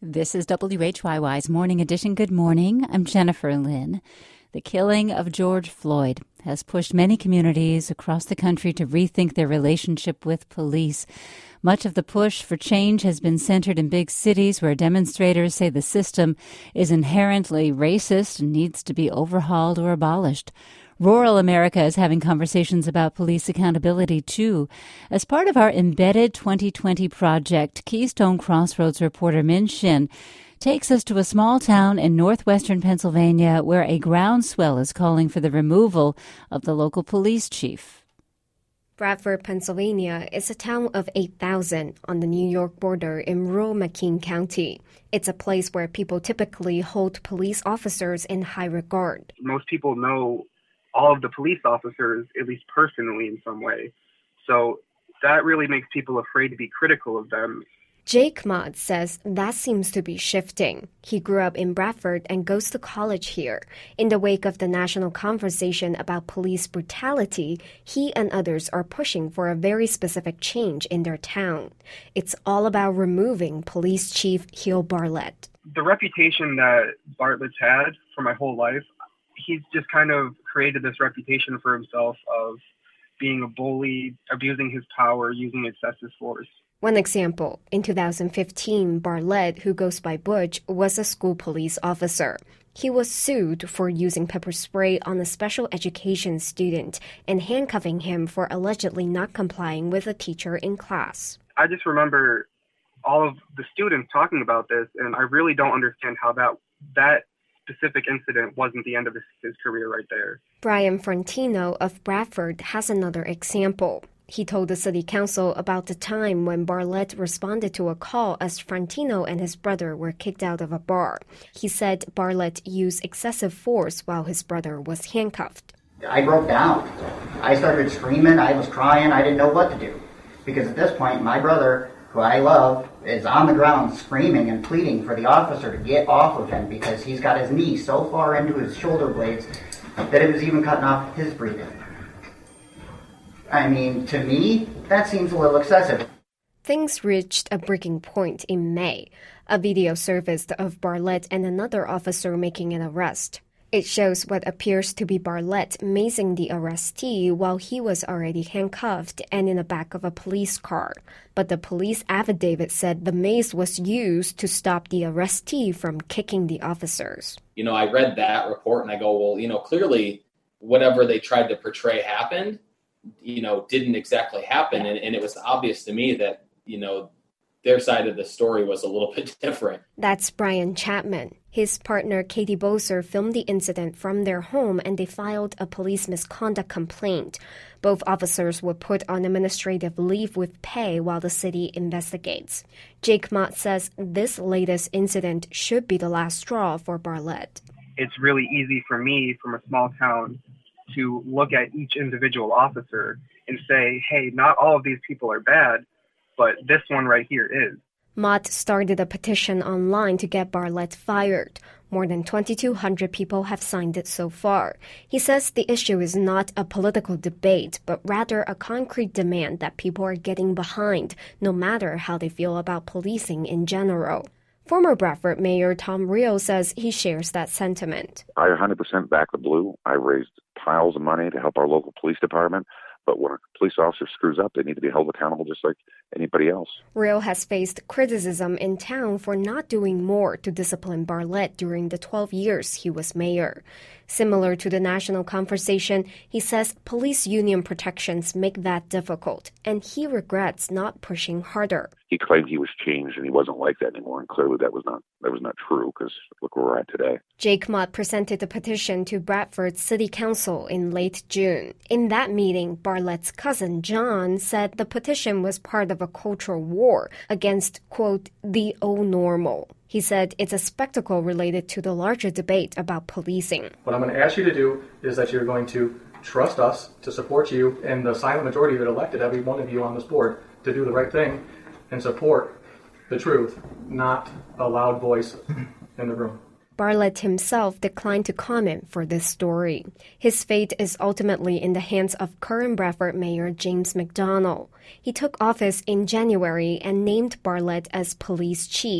This is WHYY's Morning Edition. Good morning. I'm Jennifer Lynn. The killing of George Floyd has pushed many communities across the country to rethink their relationship with police. Much of the push for change has been centered in big cities where demonstrators say the system is inherently racist and needs to be overhauled or abolished. Rural America is having conversations about police accountability, too. As part of our Embedded 2020 project, Keystone Crossroads reporter Min Shin takes us to a small town in northwestern Pennsylvania where a groundswell is calling for the removal of the local police chief. Bradford, Pennsylvania is a town of 8,000 on the New York border in rural McKean County. It's a place where people typically hold police officers in high regard. Most people know all of the police officers, at least personally in some way. So that really makes people afraid to be critical of them. Jake Mott says that seems to be shifting. He grew up in Bradford and goes to college here. In the wake of the national conversation about police brutality, he and others are pushing for a very specific change in their town. It's all about removing Police Chief Hill Bartlett. The reputation that Bartlett's had for my whole life, he's just kind of created this reputation for himself of being a bully, abusing his power, using excessive force. One example, in 2015, Bartlett, who goes by Butch, was a school police officer. He was sued for using pepper spray on a special education student and handcuffing him for allegedly not complying with a teacher in class. I just remember all of the students talking about this, and I really don't understand how that specific incident wasn't the end of his career right there. Brian Frontino of Bradford has another example. He told the city council about the time when Bartlett responded to a call as Frontino and his brother were kicked out of a bar. He said Bartlett used excessive force while his brother was handcuffed. I broke down. I started screaming. I was crying. I didn't know what to do. Because at this point, my brother, who I love, is on the ground screaming and pleading for the officer to get off of him because he's got his knee so far into his shoulder blades that it was even cutting off his breathing. I mean, to me, that seems a little excessive. Things reached a breaking point in May. A video surfaced of Bartlett and another officer making an arrest. It shows what appears to be Bartlett mazing the arrestee while he was already handcuffed and in the back of a police car. But the police affidavit said the maze was used to stop the arrestee from kicking the officers. I read that report and I go, well, clearly whatever they tried to portray happened, didn't exactly happen. And it was obvious to me that, their side of the story was a little bit different. That's Brian Chapman. His partner, Katie Boser, filmed the incident from their home and they filed a police misconduct complaint. Both officers were put on administrative leave with pay while the city investigates. Jake Mott says this latest incident should be the last straw for Bartlett. It's really easy for me from a small town to look at each individual officer and say, hey, not all of these people are bad, but this one right here is. Mott started a petition online to get Bartlett fired. More than 2,200 people have signed it so far. He says the issue is not a political debate, but rather a concrete demand that people are getting behind, no matter how they feel about policing in general. Former Bradford Mayor Tom Reel says he shares that sentiment. I 100% back the blue. I raised piles of money to help our local police department. But when a police officer screws up, they need to be held accountable just like anybody else. Reel has faced criticism in town for not doing more to discipline Bartlett during the 12 years he was mayor. Similar to the national conversation, he says police union protections make that difficult, and he regrets not pushing harder. He claimed he was changed and he wasn't like that anymore, and clearly that was not true because look where we're at today. Jake Mott presented the petition to Bradford City Council in late June. In that meeting, Bartlett's cousin John said the petition was part of a cultural war against, quote, the old normal. He said it's a spectacle related to the larger debate about policing. What I'm going to ask you to do is that you're going to trust us to support you and the silent majority that elected every one of you on this board to do the right thing and support the truth, not a loud voice in the room. Bartlett himself declined to comment for this story. His fate is ultimately in the hands of current Bradford Mayor James McDonald. He took office in January and named Bartlett as police chief.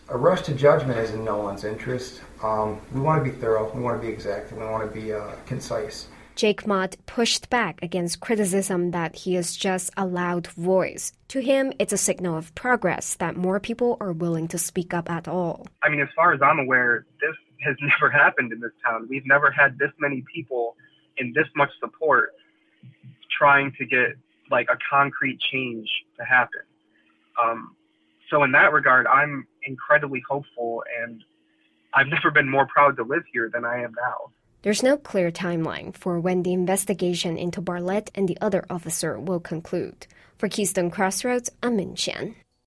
A rush to judgment is in no one's interest. We want to be thorough, we want to be exact, and we want to be concise. Jake Mott pushed back against criticism that he is just a loud voice. To him, it's a signal of progress that more people are willing to speak up at all. I mean, as far as I'm aware, this has never happened in this town. We've never had this many people in this much support trying to get like a concrete change to happen. So in that regard, I'm incredibly hopeful, and I've never been more proud to live here than I am now. There's no clear timeline for when the investigation into Bartlett and the other officer will conclude. For Keystone Crossroads, I'm Min Xian.